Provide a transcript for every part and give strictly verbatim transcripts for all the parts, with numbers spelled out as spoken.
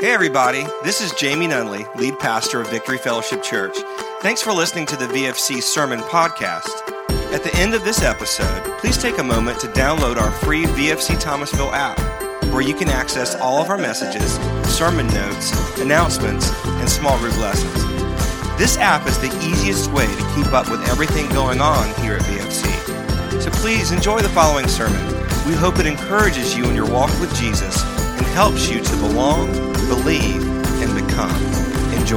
Hey everybody, this is Jamie Nunley, lead pastor of Victory Fellowship Church. Thanks for listening to the V F C Sermon Podcast. At the end of this episode, please take a moment to download our free V F C Thomasville app, where you can access all of our messages, sermon notes, announcements, and small group lessons. This app is the easiest way to keep up with everything going on here at V F C. So please enjoy the following sermon. We hope it encourages you in your walk with Jesus and helps you to belong, believe, and become. Enjoy.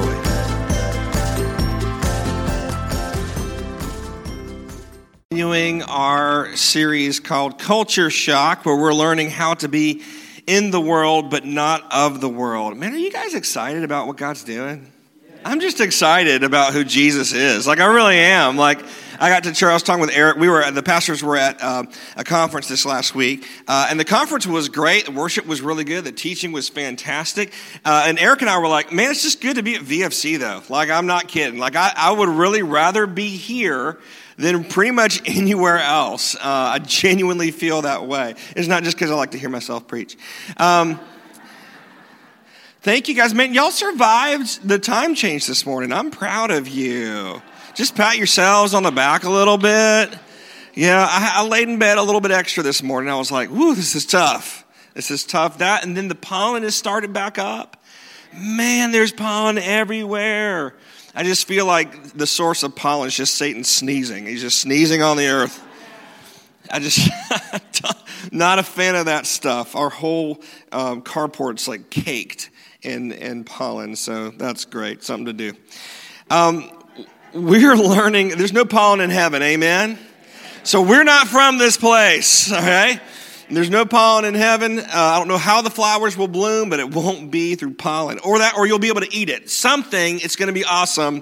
Continuing our series called Culture Shock, where we're learning how to be in the world but not of the world. Man, are you guys excited about what God's doing? I'm just excited about who Jesus is. Like, I really am. Like, I got to church, I was talking with Eric. We were, the pastors were at uh, a conference this last week, uh, and the conference was great. The worship was really good. The teaching was fantastic. Uh, and Eric and I were like, man, it's just good to be at V F C, though. Like, I'm not kidding. Like, I, I would really rather be here than pretty much anywhere else. Uh, I genuinely feel that way. It's not just because I like to hear myself preach. Um Thank you guys. Man, y'all survived the time change this morning. I'm proud of you. Just pat yourselves on the back a little bit. Yeah, I, I laid in bed a little bit extra this morning. I was like, whoo, this is tough. This is tough. That, and then the pollen has started back up. Man, there's pollen everywhere. I just feel like the source of pollen is just Satan sneezing. He's just sneezing on the earth. I just, not a fan of that stuff. Our whole um, carport's like caked in, in pollen, so that's great, something to do. Um, we're learning, there's no pollen in heaven, amen? So we're not from this place, okay? There's no pollen in heaven. Uh, I don't know how the flowers will bloom, but it won't be through pollen. Or that, or you'll be able to eat it. Something, it's going to be awesome.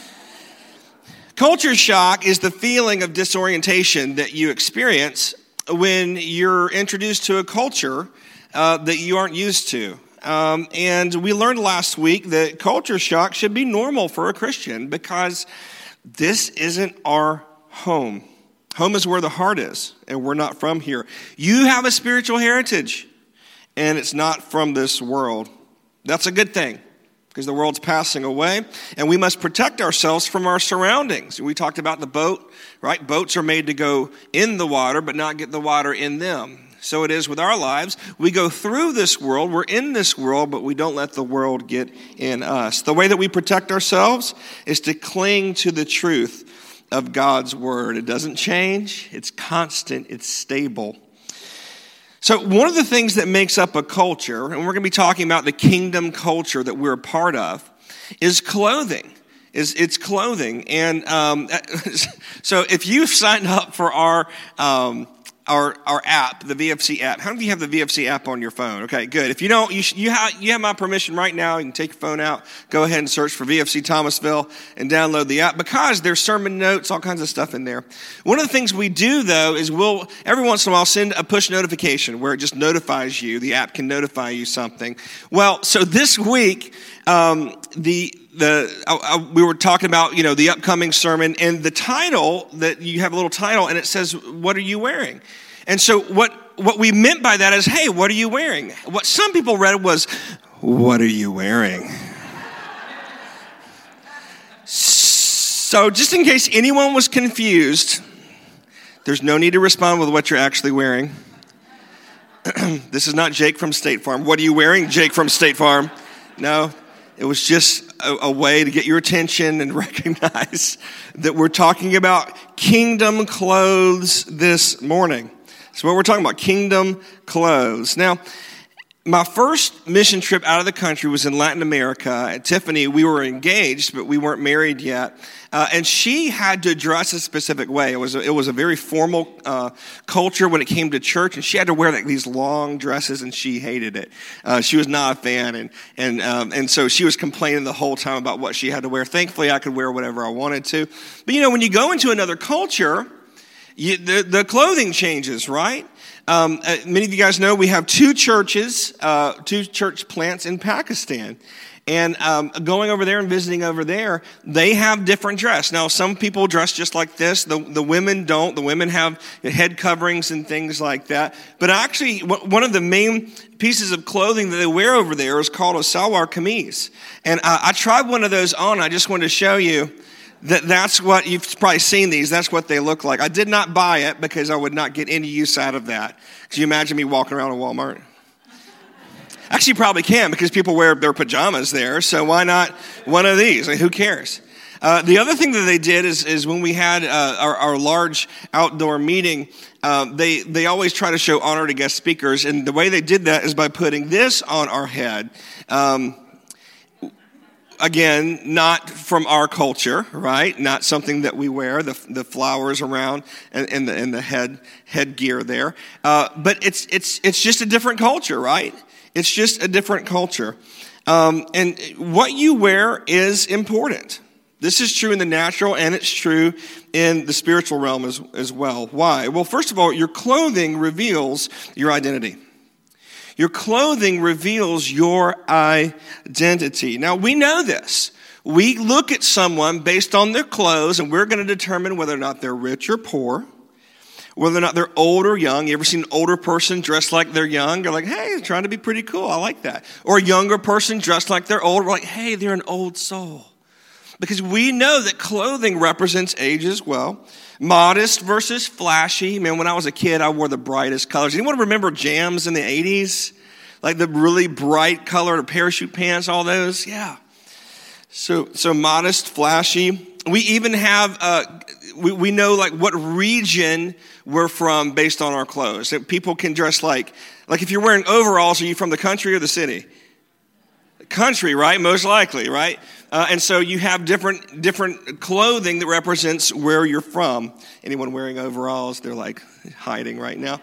Culture shock is the feeling of disorientation that you experience when you're introduced to a culture uh, that you aren't used to. Um, and we learned last week that culture shock should be normal for a Christian because this isn't our home. Home is where the heart is, and we're not from here. You have a spiritual heritage, and it's not from this world. That's a good thing, because the world's passing away, and we must protect ourselves from our surroundings. We talked about the boat, right? Boats are made to go in the water, but not get the water in them. So it is with our lives. We go through this world, we're in this world, but we don't let the world get in us. The way that we protect ourselves is to cling to the truth of God's word. It doesn't change, it's constant, it's stable. So one of the things that makes up a culture, and we're going to be talking about the kingdom culture that we're a part of, is clothing. Is it's clothing. And um, so if you've signed up for our um, our our app, the V F C app, how many of you have the V F C app on your phone? Okay, good. If you don't, you should, you have you have my permission right now. You can take your phone out, go ahead and search for V F C Thomasville and download the app because there's sermon notes, all kinds of stuff in there. One of the things we do though is we'll every once in a while send a push notification where it just notifies you. The app can notify you something. Well, so this week um, the The I, I, we were talking about, you know, the upcoming sermon, and the title, that you have a little title, and it says, what are you wearing? And so what, what we meant by that is, hey, what are you wearing? What some people read was, what are you wearing? So just in case anyone was confused, there's no need to respond with what you're actually wearing. This is not Jake from State Farm. What are you wearing, Jake from State Farm? No. It was just a, a way to get your attention and recognize that we're talking about kingdom clothes this morning. So what we're talking about, kingdom clothes. Now, my first mission trip out of the country was in Latin America. At Tiffany, we were engaged, but we weren't married yet. Uh, and she had to dress a specific way. It was a, it was a very formal uh, culture when it came to church, and she had to wear like these long dresses, and she hated it. Uh, she was not a fan, and and um, and so she was complaining the whole time about what she had to wear. Thankfully, I could wear whatever I wanted to. But you know, when you go into another culture, you, the the clothing changes, right? Um, uh, many of you guys know we have two churches, uh, two church plants in Pakistan. And um, going over there and visiting over there, they have different dress. Now, some people dress just like this. The, the women don't. The women have head coverings and things like that. But actually, one of the main pieces of clothing that they wear over there is called a salwar kameez. And I, I tried one of those on. I just wanted to show you that that's what, you've probably seen these, that's what they look like. I did not buy it because I would not get any use out of that. Can you imagine me walking around in Walmart? Actually, you probably can because people wear their pajamas there, so why not one of these? I mean, who cares? Uh, the other thing that they did is, is when we had uh, our, our large outdoor meeting, uh, they, they always try to show honor to guest speakers, and the way they did that is by putting this on our head. Um, again, not from our culture, right? Not something that we wear, the, the flowers around and, and the, and the head headgear there. Uh, but it's it's it's just a different culture, right? It's just a different culture. Um, and what you wear is important. This is true in the natural, and it's true in the spiritual realm as, as well. Why? Well, first of all, your clothing reveals your identity. Your clothing reveals your identity. Now, we know this. We look at someone based on their clothes, and we're going to determine whether or not they're rich or poor, whether or not they're old or young. You ever seen an older person dressed like they're young? You're like, hey, they're trying to be pretty cool. I like that. Or a younger person dressed like they're old. We're like, hey, they're an old soul. Because we know that clothing represents age as well. Modest versus flashy. Man, when I was a kid, I wore the brightest colors. Anyone remember Jams in the eighties? Like the really bright colored parachute pants, all those? Yeah. So, so modest, flashy. We even have, uh, we, we know like what region we're from based on our clothes. That people can dress like, like if you're wearing overalls, are you from the country or the city? Country, right? Most likely, right? Uh, and so you have different different clothing that represents where you're from. Anyone wearing overalls, they're like hiding right now.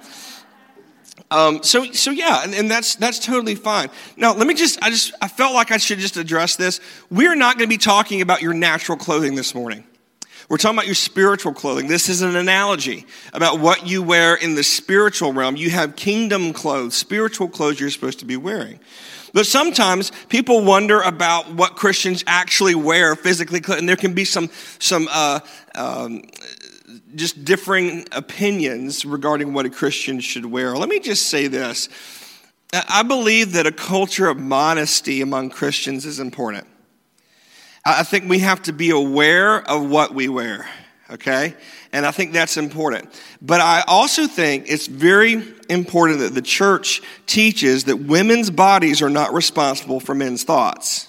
Um, so so yeah, and, and that's that's totally fine. Now let me just I just I felt like I should just address this. We're not going to be talking about your natural clothing this morning. We're talking about your spiritual clothing. This is an analogy about what you wear in the spiritual realm. You have kingdom clothes, spiritual clothes you're supposed to be wearing. But sometimes people wonder about what Christians actually wear physically, and there can be some some uh, um, just differing opinions regarding what a Christian should wear. Let me just say this. I believe that a culture of modesty among Christians is important. I think we have to be aware of what we wear, okay? And I think that's important. But I also think it's very important that the church teaches that women's bodies are not responsible for men's thoughts.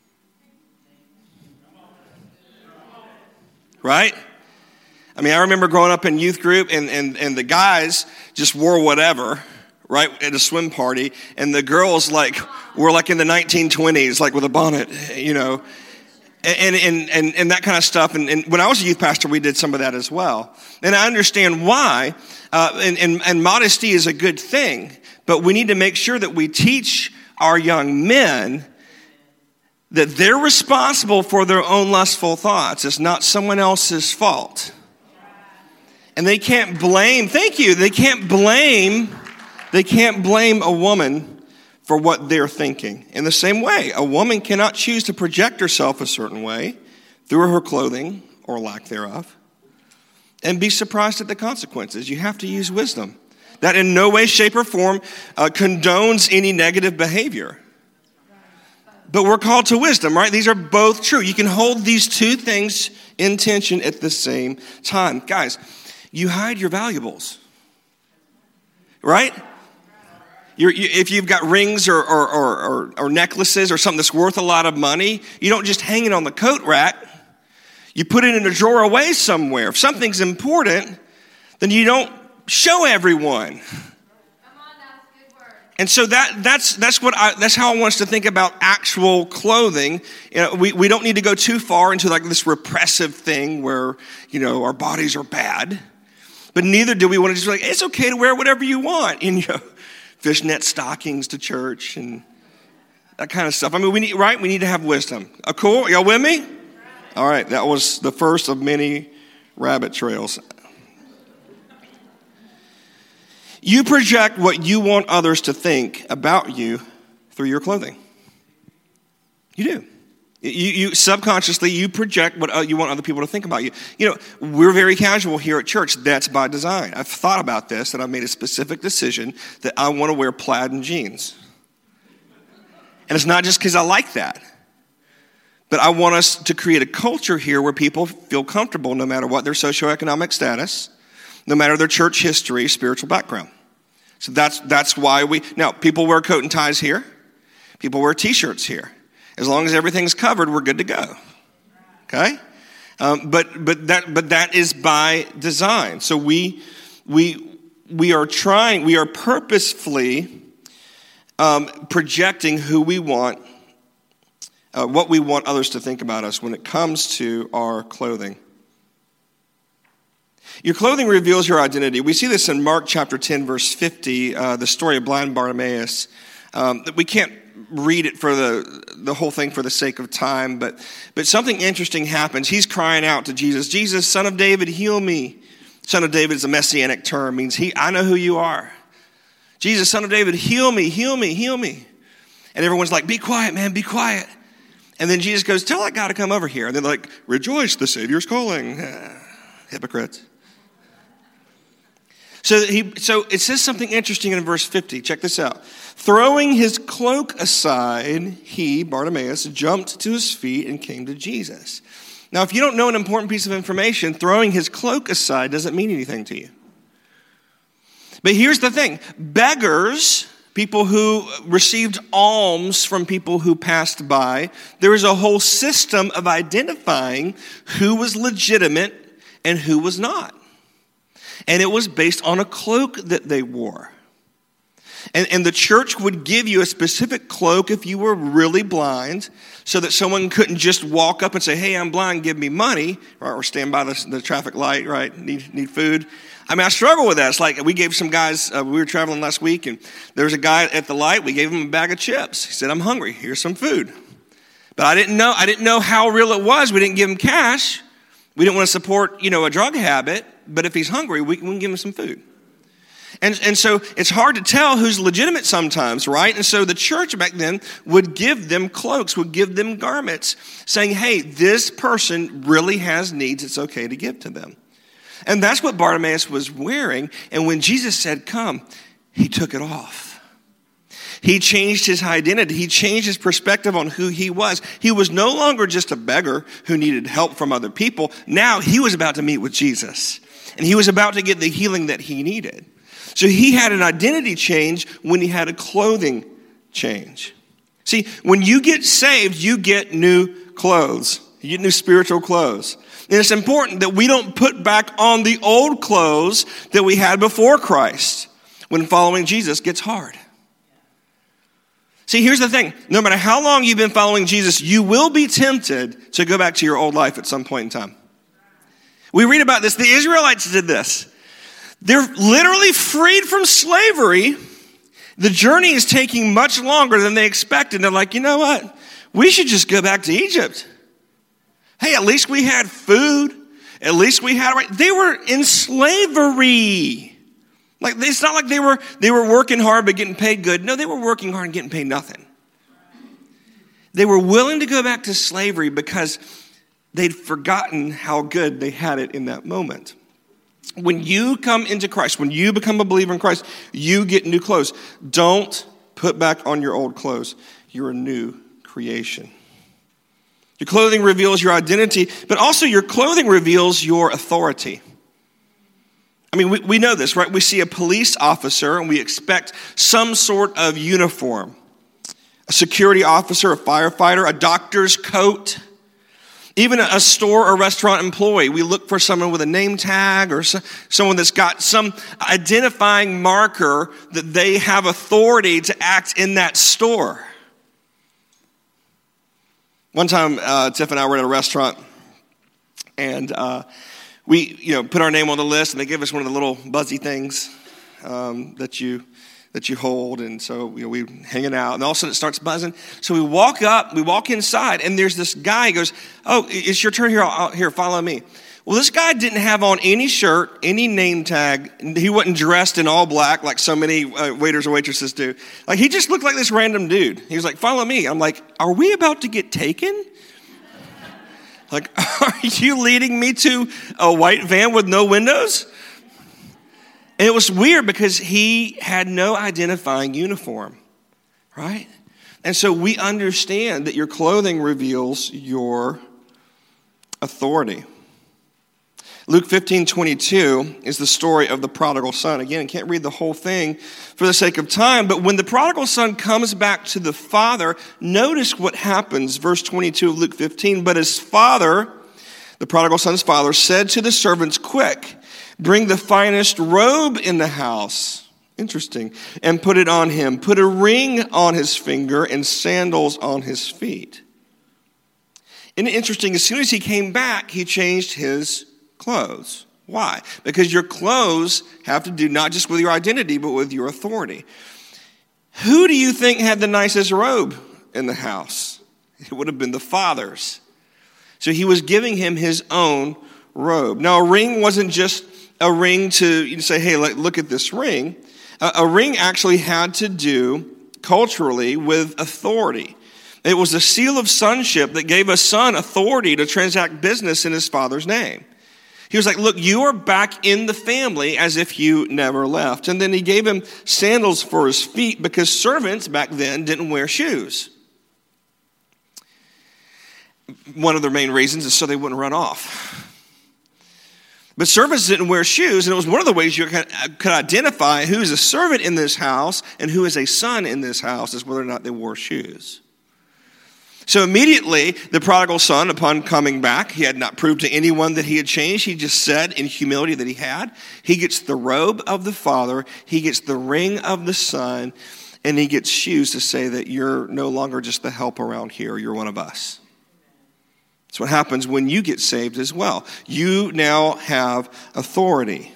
Right? I mean, I remember growing up in youth group, and, and, and the guys just wore whatever, right, at a swim party, and the girls, like, were like in the nineteen twenties, like with a bonnet, you know, And and and and that kind of stuff. And, and when I was a youth pastor, we did some of that as well. And I understand why. Uh, and, and and modesty is a good thing, but we need to make sure that we teach our young men that they're responsible for their own lustful thoughts. It's not someone else's fault, and they can't blame. Thank you. They can't blame. They can't blame a woman for what they're thinking. In the same way, a woman cannot choose to project herself a certain way through her clothing or lack thereof and be surprised at the consequences. You have to use wisdom. That in no way, shape, or form uh, condones any negative behavior. But we're called to wisdom, right? These are both true. You can hold these two things in tension at the same time. Guys, you hide your valuables, right? You're, you, if you've got rings or, or, or, or, or necklaces or something that's worth a lot of money, you don't just hang it on the coat rack. You put it in a drawer away somewhere. If something's important, then you don't show everyone. Come on, that's good word. And so that that's that's what I, that's how I want us to think about actual clothing. You know, we, we don't need to go too far into like this repressive thing where, you know, our bodies are bad. But neither do we want to just be like, it's okay to wear whatever you want. And, you know, fishnet stockings to church and that kind of stuff. I mean, we need, right? We need to have wisdom. Uh, cool? Y'all with me? All right. That was the first of many rabbit trails. You project what you want others to think about you through your clothing. You do. You, you subconsciously, you project what uh, you want other people to think about you. You know, we're very casual here at church. That's by design. I've thought about this, and I've made a specific decision that I want to wear plaid and jeans. And it's not just because I like that. But I want us to create a culture here where people feel comfortable no matter what their socioeconomic status, no matter their church history, spiritual background. So that's that's why we, now people wear coat and ties here. People wear t-shirts here. As long as everything's covered, we're good to go. Okay? Um, but but that but that is by design. So we we we are trying, we are purposefully um, projecting who we want, uh, what we want others to think about us when it comes to our clothing. Your clothing reveals your identity. We see this in Mark chapter ten, verse fifty, uh, the story of blind Bartimaeus. Um, we can't read it for the the whole thing for the sake of time, but but something interesting happens. He's crying out to Jesus, Jesus, Son of David, heal me. Son of David is a messianic term, means he. I know who you are. Jesus, Son of David, heal me, heal me, heal me. And everyone's like, be quiet, man, be quiet. And then Jesus goes, tell that guy to come over here. And they're like, rejoice, the Savior's calling. Hypocrites. So he, so it says something interesting in verse fifty. Check this out. Throwing his cloak aside, he, Bartimaeus, jumped to his feet and came to Jesus. Now, if you don't know an important piece of information, throwing his cloak aside doesn't mean anything to you. But here's the thing. Beggars, people who received alms from people who passed by, there is a whole system of identifying who was legitimate and who was not. And it was based on a cloak that they wore. And, and the church would give you a specific cloak if you were really blind, so that someone couldn't just walk up and say, hey, I'm blind, give me money, or, or stand by the, the traffic light, right, need need food. I mean, I struggle with that. It's like we gave some guys, uh, we were traveling last week, and there was a guy at the light, we gave him a bag of chips. He said, I'm hungry, here's some food. But I didn't know, I didn't know how real it was. We didn't give him cash. We didn't want to support, you know, a drug habit. But if he's hungry, we can give him some food. And, and so it's hard to tell who's legitimate sometimes, right? And so the church back then would give them cloaks, would give them garments, saying, hey, this person really has needs. It's okay to give to them. And that's what Bartimaeus was wearing. And when Jesus said, come, he took it off. He changed his identity. He changed his perspective on who he was. He was no longer just a beggar who needed help from other people. Now he was about to meet with Jesus. And he was about to get the healing that he needed. So he had an identity change when he had a clothing change. See, when you get saved, you get new clothes. You get new spiritual clothes. And it's important that we don't put back on the old clothes that we had before Christ when following Jesus gets hard. See, here's the thing. No matter how long you've been following Jesus, you will be tempted to go back to your old life at some point in time. We read about this. The Israelites did this. They're literally freed from slavery. The journey is taking much longer than they expected. They're like, you know what? We should just go back to Egypt. Hey, at least we had food. At least we had, right? They were in slavery. Like, it's not like they were, they were working hard but getting paid good. No, they were working hard and getting paid nothing. They were willing to go back to slavery because they'd forgotten how good they had it in that moment. When you come into Christ, when you become a believer in Christ, you get new clothes. Don't put back on your old clothes. You're a new creation. Your clothing reveals your identity, but also your clothing reveals your authority. I mean, we, we know this, right? We see a police officer and we expect some sort of uniform. A security officer, a firefighter, a doctor's coat. Even a store or restaurant employee, we look for someone with a name tag or someone that's got some identifying marker that they have authority to act in that store. One time, uh, Tiff and I were at a restaurant, and uh, we, you know, put our name on the list, and they gave us one of the little buzzy things um, that you that you hold, and so you know, we hanging out, and all of a sudden it starts buzzing. So we walk up, we walk inside, and there's this guy. He goes, "Oh, it's your turn here. I'll, here, follow me." Well, this guy didn't have on any shirt, any name tag. He wasn't dressed in all black like so many uh, waiters and waitresses do. Like, he just looked like this random dude. He was like, follow me. I'm like, are we about to get taken? Like, are you leading me to a white van with no windows? And it was weird because he had no identifying uniform, right? And so we understand that your clothing reveals your authority. Luke fifteen twenty-two is the story of the prodigal son. Again, I can't read the whole thing for the sake of time, but when the prodigal son comes back to the father, notice what happens. Verse twenty-two of Luke fifteen, but his father, the prodigal son's father, said to the servants, quick, bring the finest robe in the house. Interesting. And put it on him. Put a ring on his finger and sandals on his feet. And interesting, as soon as he came back, he changed his clothes. Why? Because your clothes have to do not just with your identity, but with your authority. Who do you think had the nicest robe in the house? It would have been the father's. So he was giving him his own robe. Now, a ring wasn't just a ring to say, hey, look at this ring. A ring actually had to do culturally with authority. It was a seal of sonship that gave a son authority to transact business in his father's name. He was like, look, you are back in the family as if you never left. And then he gave him sandals for his feet because servants back then didn't wear shoes. One of their main reasons is so they wouldn't run off. But servants didn't wear shoes, and it was one of the ways you could identify who is a servant in this house and who is a son in this house is whether or not they wore shoes. So immediately, the prodigal son, upon coming back, he had not proved to anyone that he had changed. He just said in humility that he had. He gets the robe of the father, he gets the ring of the son, and he gets shoes to say that you're no longer just the help around here, you're one of us. That's what happens when you get saved as well. You now have authority.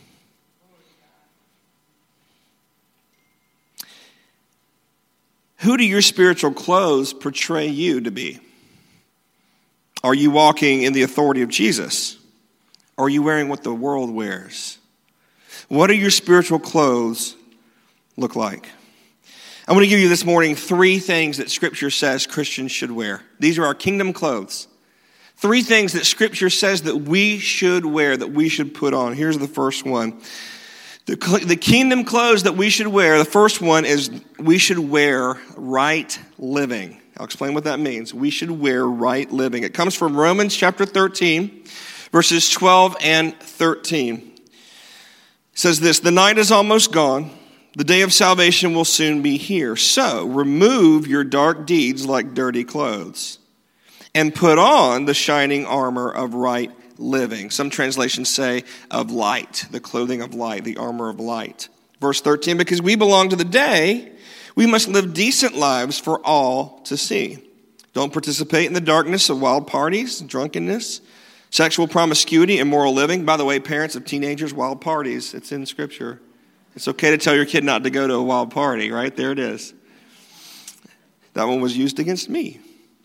Who do your spiritual clothes portray you to be? Are you walking in the authority of Jesus? Or are you wearing what the world wears? What do your spiritual clothes look like? I want to give you this morning three things that Scripture says Christians should wear. These are our kingdom clothes. Three things that Scripture says that we should wear, that we should put on. Here's the first one. The, the kingdom clothes that we should wear, the first one is we should wear right living. I'll explain what that means. We should wear right living. It comes from Romans chapter thirteen, verses twelve and thirteen. It says this, the night is almost gone. The day of salvation will soon be here. So remove your dark deeds like dirty clothes and put on the shining armor of right living. Some translations say of light, the clothing of light, the armor of light. Verse thirteen, because we belong to the day, we must live decent lives for all to see. Don't participate in the darkness of wild parties, drunkenness, sexual promiscuity, immoral living. By the way, parents of teenagers, wild parties, it's in Scripture. It's okay to tell your kid not to go to a wild party, right? There it is. That one was used against me.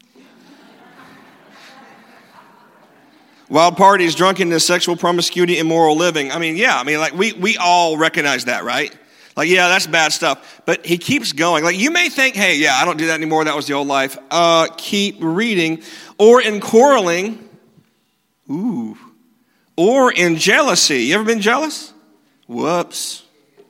Wild parties, drunkenness, sexual promiscuity, immoral living. I mean, yeah, I mean, like, we, we all recognize that, right? Like, yeah, that's bad stuff. But he keeps going. Like, you may think, hey, yeah, I don't do that anymore. That was the old life. Uh, keep reading. Or in quarreling. Ooh. Or in jealousy. You ever been jealous? Whoops.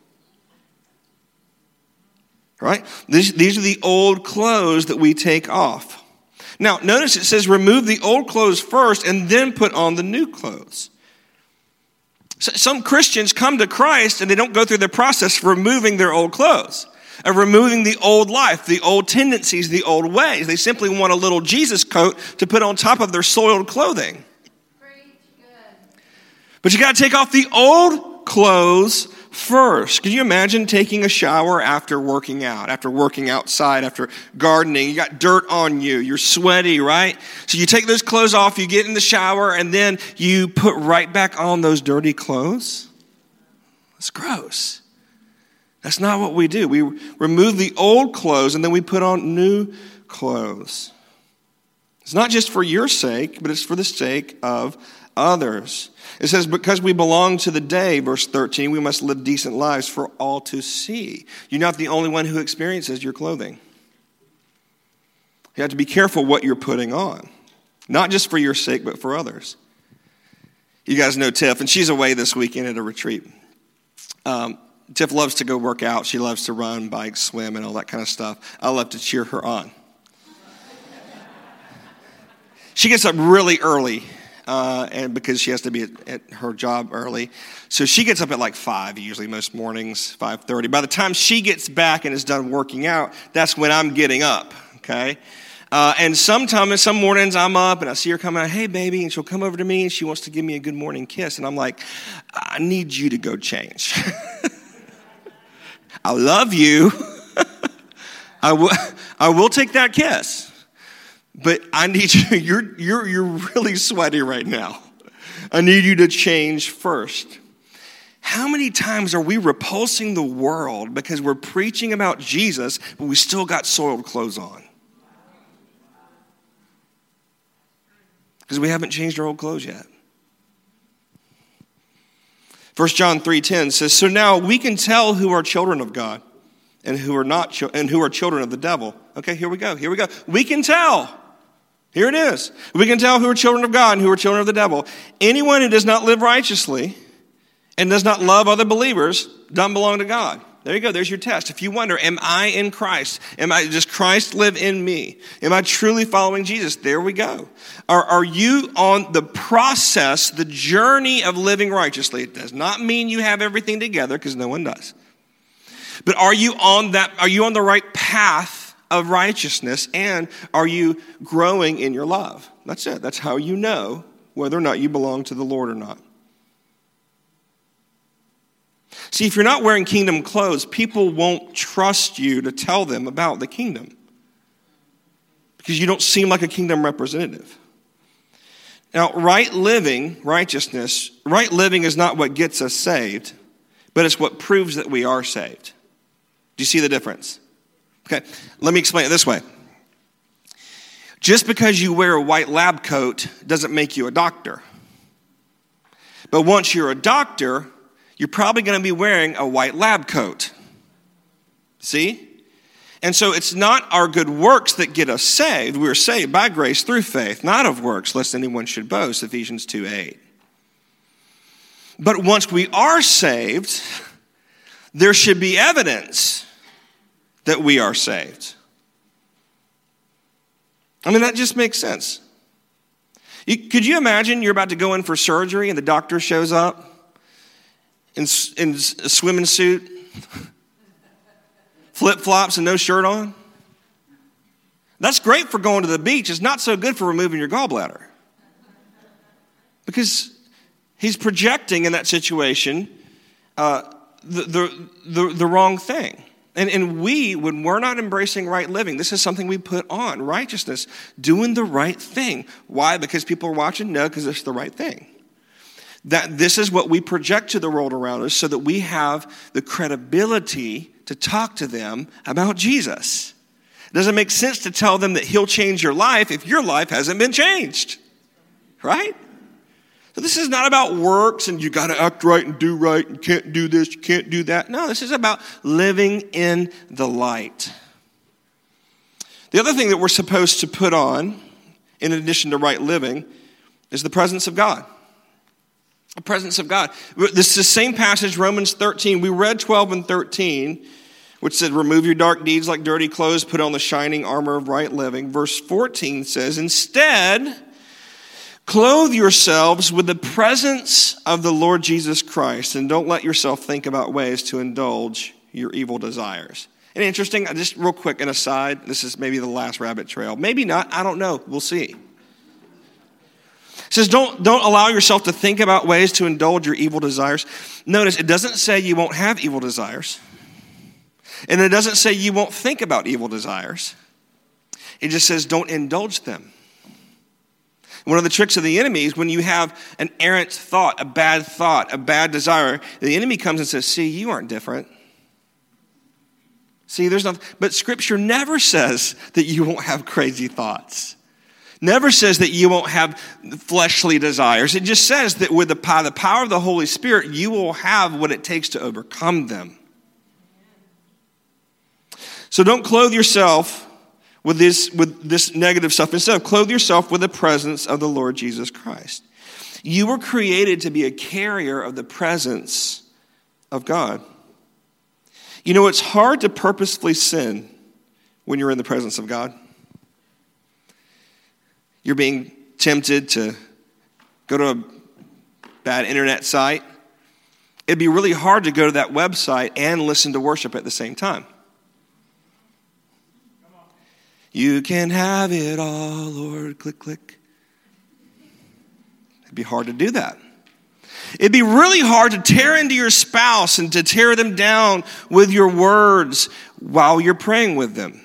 Right? These, these are the old clothes that we take off. Now, notice it says remove the old clothes first and then put on the new clothes. So some Christians come to Christ and they don't go through the process of removing their old clothes, of removing the old life, the old tendencies, the old ways. They simply want a little Jesus coat to put on top of their soiled clothing. Preach good. But you got to take off the old clothes first. Can you imagine taking a shower after working out, after working outside, after gardening? You got dirt on you. You're sweaty, right? So you take those clothes off, you get in the shower, and then you put right back on those dirty clothes? That's gross. That's not what we do. We remove the old clothes, and then we put on new clothes. It's not just for your sake, but it's for the sake of others. It says, because we belong to the day, verse thirteen, we must live decent lives for all to see. You're not the only one who experiences your clothing. You have to be careful what you're putting on, not just for your sake, but for others. You guys know Tiff, and she's away this weekend at a retreat. Um, Tiff loves to go work out. She loves to run, bike, swim, and all that kind of stuff. I love to cheer her on. She gets up really early, uh, and because she has to be at, at her job early. So she gets up at like five, usually most mornings, five thirty. By the time she gets back and is done working out, that's when I'm getting up, okay? Uh, and sometimes, some mornings I'm up and I see her coming out, hey, baby, and she'll come over to me and she wants to give me a good morning kiss. And I'm like, I need you to go change. I love you. I will, I will take that kiss. But I need you, you're, you're, you're really sweaty right now. I need you to change first. How many times are we repulsing the world because we're preaching about Jesus, but we still got soiled clothes on? Because we haven't changed our old clothes yet. First John three ten says, so now we can tell who are children of God and who are not ch- and who are children of the devil. Okay, here we go. Here we go. We can tell. Here it is. We can tell who are children of God and who are children of the devil. Anyone who does not live righteously and does not love other believers doesn't belong to God. There you go. There's your test. If you wonder, am I in Christ? Am I, does Christ live in me? Am I truly following Jesus? There we go. Are, are you on the process, the journey of living righteously? It does not mean you have everything together, because no one does. But are you on that? Are you on the right path of righteousness? And are you growing in your love? That's it. That's how you know whether or not you belong to the Lord or not. See, if you're not wearing kingdom clothes, people won't trust you to tell them about the kingdom, because you don't seem like a kingdom representative. Now, right living, righteousness, right living is not what gets us saved, but it's what proves that we are saved. Do you see the difference? Okay, let me explain it this way. Just because you wear a white lab coat doesn't make you a doctor. But once you're a doctor, you're probably going to be wearing a white lab coat. See? And so it's not our good works that get us saved. We're saved by grace through faith, not of works, lest anyone should boast, Ephesians two eight. But once we are saved, there should be evidence that we are saved. I mean, that just makes sense. You, could you imagine you're about to go in for surgery and the doctor shows up in, in a swimming suit, flip-flops, and no shirt on? That's great for going to the beach. It's not so good for removing your gallbladder, because he's projecting in that situation uh, the, the, the, the wrong thing. And, and we, when we're not embracing right living, this is something we put on, righteousness, doing the right thing. Why? Because people are watching? No, because it's the right thing. That this is what we project to the world around us so that we have the credibility to talk to them about Jesus. It doesn't make sense to tell them that he'll change your life if your life hasn't been changed. Right? So this is not about works and you got to act right and do right and you can't do this, you can't do that. No, this is about living in the light. The other thing that we're supposed to put on, in addition to right living, is the presence of God. The presence of God. This is the same passage, Romans thirteen. We read twelve and thirteen, which said, remove your dark deeds like dirty clothes, put on the shining armor of right living. Verse fourteen says, instead, clothe yourselves with the presence of the Lord Jesus Christ, and don't let yourself think about ways to indulge your evil desires. And interesting, just real quick, an aside, this is maybe the last rabbit trail. Maybe not, I don't know, we'll see. It says, don't, don't allow yourself to think about ways to indulge your evil desires. Notice, it doesn't say you won't have evil desires. And it doesn't say you won't think about evil desires. It just says don't indulge them. One of the tricks of the enemy is when you have an errant thought, a bad thought, a bad desire, the enemy comes and says, see, you aren't different. See, there's nothing. But Scripture never says that you won't have crazy thoughts. Never says that you won't have fleshly desires. It just says that with the power, the power of the Holy Spirit, you will have what it takes to overcome them. So don't clothe yourself with this, with this negative stuff. Instead, clothe yourself with the presence of the Lord Jesus Christ. You were created to be a carrier of the presence of God. You know, it's hard to purposefully sin when you're in the presence of God. You're being tempted to go to a bad internet site. It'd be really hard to go to that website and listen to worship at the same time. You can have it all, Lord. Click, click. It'd be hard to do that. It'd be really hard to tear into your spouse and to tear them down with your words while you're praying with them.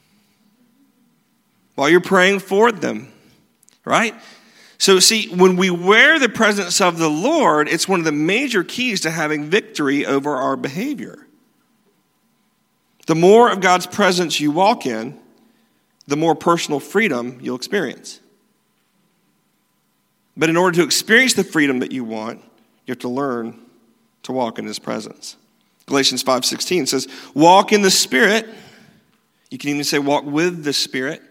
While you're praying for them. Right? So see, when we wear the presence of the Lord, it's one of the major keys to having victory over our behavior. The more of God's presence you walk in, the more personal freedom you'll experience. But in order to experience the freedom that you want, you have to learn to walk in His presence. Galatians five sixteen says, walk in the Spirit. You can even say walk with the Spirit.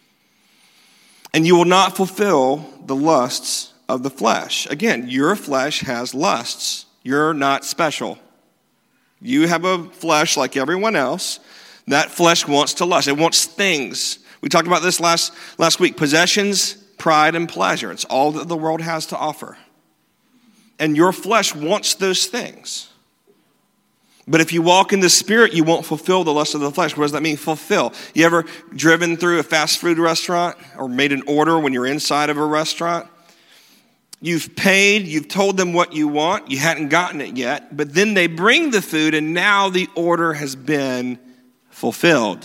And you will not fulfill the lusts of the flesh. Again, your flesh has lusts. You're not special. You have a flesh like everyone else. That flesh wants to lust. It wants things. We talked about this last, last week. Possessions, pride, and pleasure. It's all that the world has to offer. And your flesh wants those things. But if you walk in the Spirit, you won't fulfill the lust of the flesh. What does that mean, fulfill? You ever driven through a fast food restaurant or made an order when you're inside of a restaurant? You've paid, you've told them what you want, you hadn't gotten it yet, but then they bring the food and now the order has been fulfilled.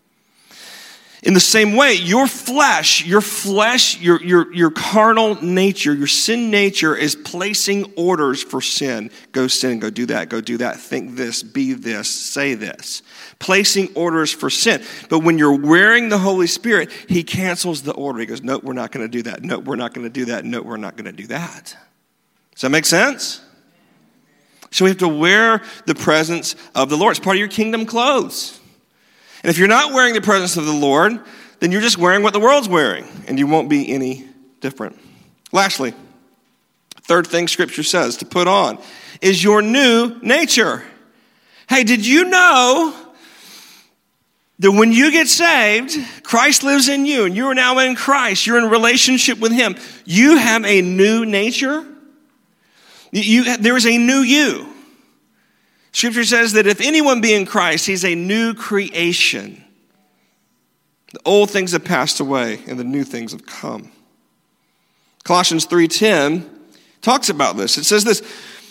In the same way, your flesh, your flesh, your, your, your carnal nature, your sin nature is placing orders for sin. Go sin, go do that, go do that, think this, be this, say this. Placing orders for sin. But when you're wearing the Holy Spirit, He cancels the order. He goes, no, we're not going to do that. No, we're not going to do that. No, we're not going to do that. Does that make sense? So we have to wear the presence of the Lord. It's part of your kingdom clothes. And if you're not wearing the presence of the Lord, then you're just wearing what the world's wearing, and you won't be any different. Lastly, third thing Scripture says to put on is your new nature. Hey, did you know that when you get saved, Christ lives in you, and you are now in Christ, you're in relationship with Him, you have a new nature? You, there is a new you. Scripture says that if anyone be in Christ, he's a new creation. The old things have passed away and the new things have come. Colossians three ten talks about this. It says this,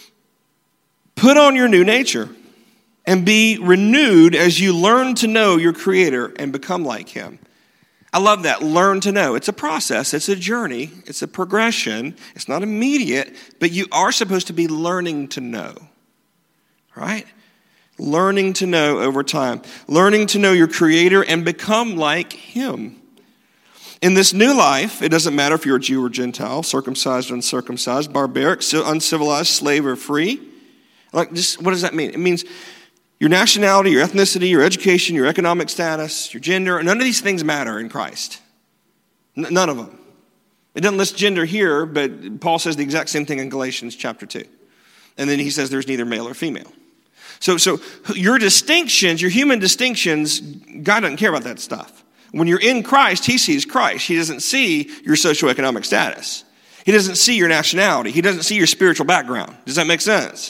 put on your new nature and be renewed as you learn to know your Creator and become like Him. I love that, learn to know. It's a process, it's a journey, it's a progression. It's not immediate, but you are supposed to be learning to know. Right? Learning to know over time. Learning to know your Creator and become like Him. In this new life, it doesn't matter if you're a Jew or Gentile, circumcised or uncircumcised, barbaric, uncivilized, slave or free. Like, just what does that mean? It means your nationality, your ethnicity, your education, your economic status, your gender. None of these things matter in Christ. N- none of them. It doesn't list gender here, but Paul says the exact same thing in Galatians chapter two. And then he says there's neither male or female. So, so your distinctions, your human distinctions, God doesn't care about that stuff. When you're in Christ, He sees Christ. He doesn't see your socioeconomic status. He doesn't see your nationality. He doesn't see your spiritual background. Does that make sense?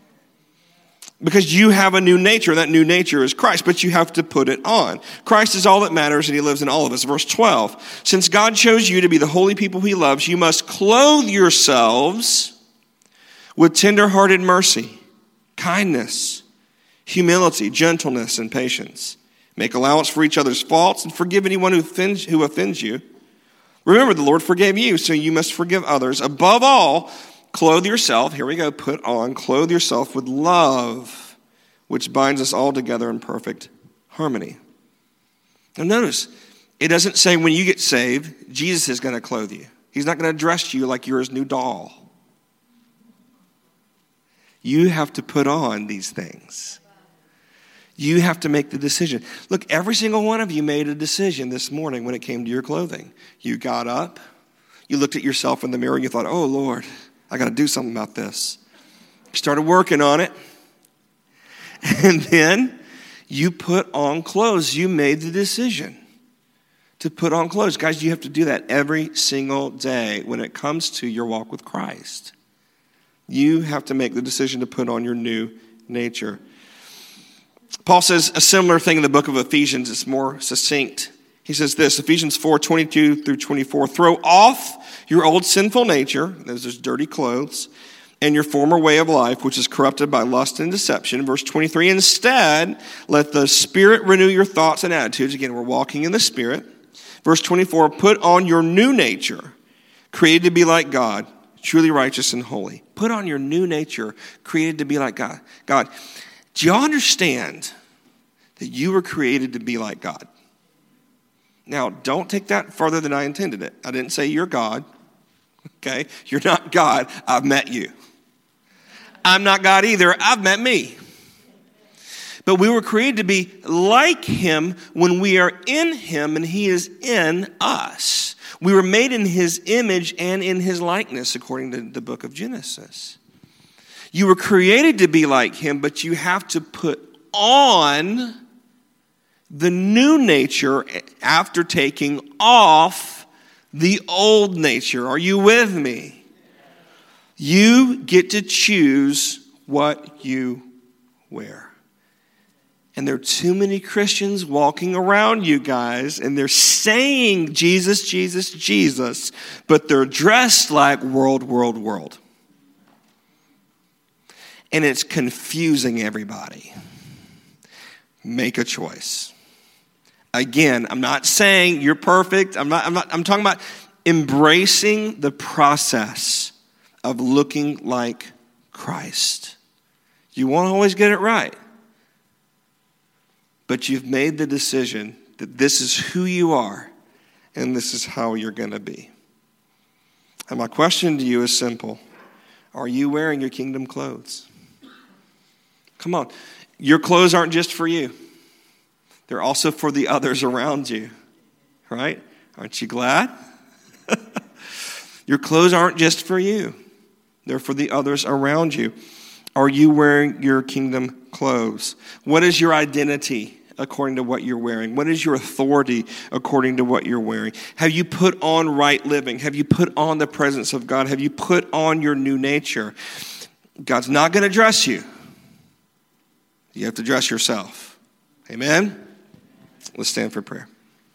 Because you have a new nature. That new nature is Christ, but you have to put it on. Christ is all that matters, and He lives in all of us. Verse twelve, since God chose you to be the holy people He loves, you must clothe yourselves with tender-hearted mercy, kindness, humility, gentleness, and patience. Make allowance for each other's faults and forgive anyone who offends, who offends you. Remember, the Lord forgave you, so you must forgive others. Above all, clothe yourself, here we go, put on, clothe yourself with love, which binds us all together in perfect harmony. Now notice, It doesn't say when you get saved, Jesus is going to clothe you. He's not going to dress you like you're his new doll. You have to put on these things. You have to make the decision. Look, every single one of you made a decision this morning when it came to your clothing. You got up, you looked at yourself in the mirror, and you thought, oh, Lord, I got to do something about this. You started working on it. And then you put on clothes. You made the decision to put on clothes. Guys, you have to do that every single day when it comes to your walk with Christ. You have to make the decision to put on your new nature. Paul says a similar thing in the book of Ephesians. It's more succinct. He says this, Ephesians four, twenty-two through twenty-four, throw off your old sinful nature, those are dirty clothes, and your former way of life, which is corrupted by lust and deception. Verse twenty-three, instead, let the Spirit renew your thoughts and attitudes. Again, we're walking in the Spirit. Verse twenty-four, put on your new nature, created to be like God, truly righteous and holy. Put on your new nature, created to be like God. God, do you understand that you were created to be like God? Now, don't take that further than I intended it. I didn't say you're God. Okay? You're not God. I've met you. I'm not God either. I've met me. But we were created to be like him when we are in him and he is in us. We were made in his image and in his likeness, according to the book of Genesis. You were created to be like him, but you have to put on the new nature after taking off the old nature. Are you with me? You get to choose what you wear. And there are too many Christians walking around, you guys, and they're saying Jesus, Jesus, Jesus, but they're dressed like world, world, world. And it's confusing everybody. Make a choice. Again, I'm not saying you're perfect. I'm not, I'm not, I'm talking about embracing the process of looking like Christ. You won't always get it right. But you've made the decision that this is who you are and this is how you're going to be. And my question to you is simple. Are you wearing your kingdom clothes? Come on. Your clothes aren't just for you. They're also for the others around you. Right? Aren't you glad? Your clothes aren't just for you. They're for the others around you. Are you wearing your kingdom clothes? What is your identity according to what you're wearing? What is your authority according to what you're wearing? Have you put on right living? Have you put on the presence of God? Have you put on your new nature? God's not going to dress you. You have to dress yourself. Amen? Let's stand for prayer.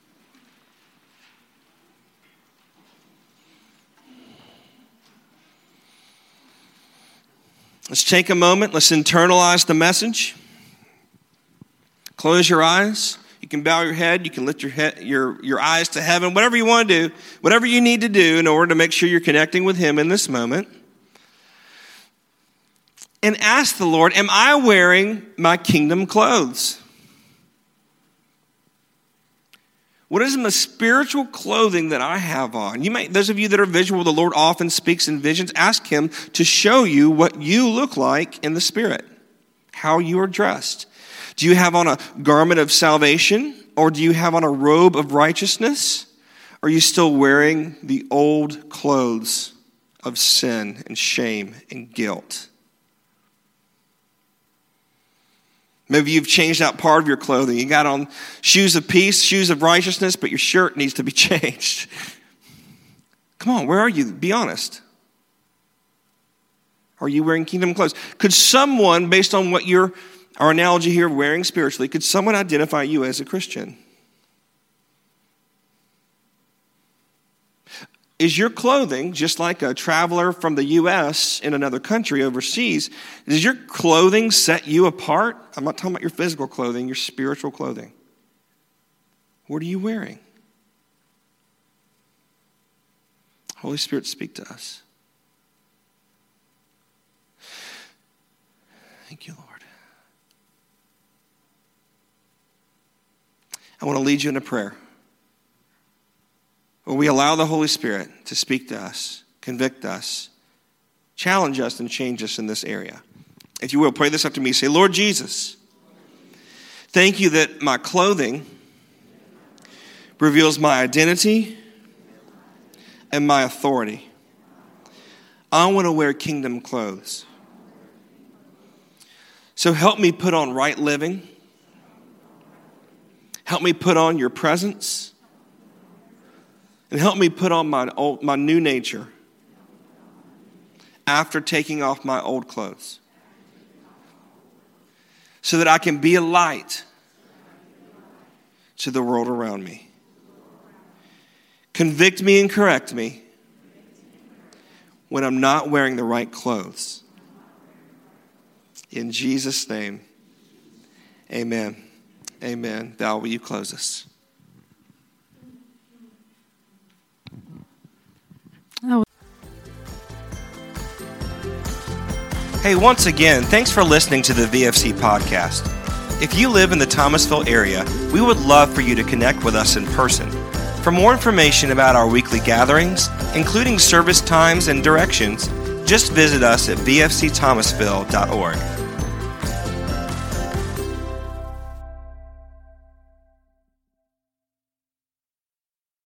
Let's take a moment. Let's internalize the message. Close your eyes. You can bow your head. You can lift your head, your, your eyes to heaven. Whatever you want to do. Whatever you need to do in order to make sure you're connecting with him in this moment. And ask the Lord, am I wearing my kingdom clothes? What is the spiritual clothing that I have on? You may, those of you that are visual, the Lord often speaks in visions. Ask him to show you what you look like in the spirit, how you are dressed. Do you have on a garment of salvation, or do you have on a robe of righteousness? Or are you still wearing the old clothes of sin and shame and guilt? Maybe you've changed out part of your clothing. You got on shoes of peace, shoes of righteousness, but your shirt needs to be changed. Come on, where are you? Be honest. Are you wearing kingdom clothes? Could someone, based on what your our analogy here, wearing spiritually, could someone identify you as a Christian? Is your clothing, just like a traveler from the U S in another country overseas, does your clothing set you apart? I'm not talking about your physical clothing, your spiritual clothing. What are you wearing? Holy Spirit, speak to us. Thank you, Lord. I want to lead you in a prayer. where we allow the Holy Spirit to speak to us, convict us, challenge us, and change us in this area. If you will, pray this after me. Say, Lord Jesus, thank you that my clothing reveals my identity and my authority. I want to wear kingdom clothes. So help me put on right living. Help me put on your presence. And help me put on my old, my new nature after taking off my old clothes, so that I can be a light to the world around me. Convict me and correct me when I'm not wearing the right clothes. In Jesus' name, amen. Amen. Val, will you close us? Oh. Hey, once again, thanks for listening to the V F C podcast. If you live in the Thomasville area, we would love for you to connect with us in person. For more information about our weekly gatherings, including service times and directions, just visit us at v f c thomasville dot org.